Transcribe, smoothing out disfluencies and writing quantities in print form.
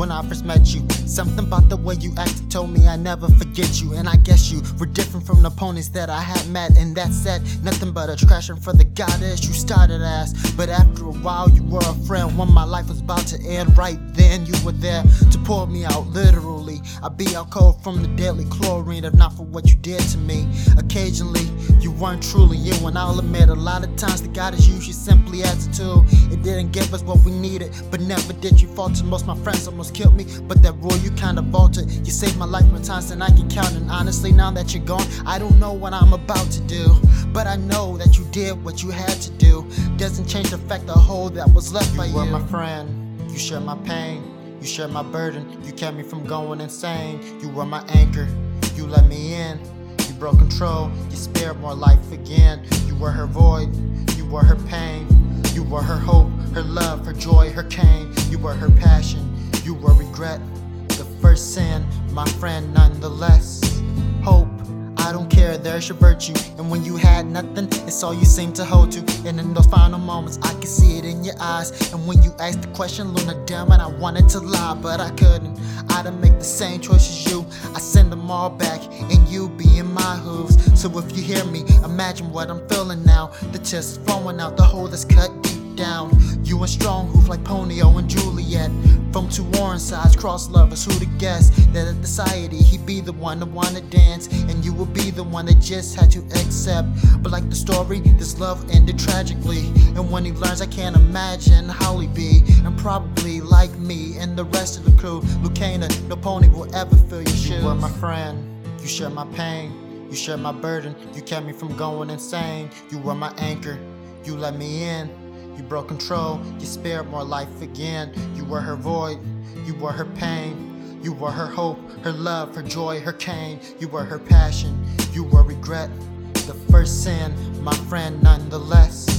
when I first met you. Something about the way you acted told me I never forget you. And I guess you were different from the ponies that I had met. And that said, nothing but a crashing for the goddess you started as. But after a while you were a friend. When my life was about to end, right then you were there to pour me out, literally. I'd be out cold from the deadly chlorine if not for what you did to me. Occasionally you weren't truly you, and I'll admit a lot of times the goddess used you simply as a tool. It didn't give us what we needed, but never did you falter. Most of my friends almost killed me, but that rule you kinda vaulted. You saved my life more times than I can count, and honestly now that you're gone, I don't know what I'm about to do. But I know that you did what you had to do. Doesn't change the fact the hole that was left by you. You were my friend, you shared my pain, you shared my burden, you kept me from going insane. You were my anchor, you let me in. You broke control, you spared more life again. You were her void, you were her pain. You were her hope, her love, her joy, her cane. You were her passion, you were regret. The first sin, my friend, nonetheless. Hope, I don't care, there's your virtue. And when you had nothing, it's all you seem to hold to. And in those final moments, I could see it in your eyes. And when you asked the question, Luna, damn it, I wanted to lie, but I couldn't. I didn't make the same choice as you. I send them all back, and you be in my hooves. So if you hear me, imagine what I'm feeling now. The tears flowing out, the hole that's cut deep down. You a strong hoof like Ponyo and Juliet. From two orange sides, cross lovers, who to guess that in society he'd be the one to wanna dance, and you would be the one that just had to accept. But like the story, this love ended tragically, and when he learns, I can't imagine how he'd be. And probably like me and the rest of the crew, Lucana, no pony will ever fill your shoes. You were my friend, you shared my pain, you shared my burden, you kept me from going insane. You were my anchor, you let me in. You broke control, you spared more life again. You were her void, you were her pain. You were her hope, her love, her joy, her cane. You were her passion, you were regret. The first sin, my friend, nonetheless.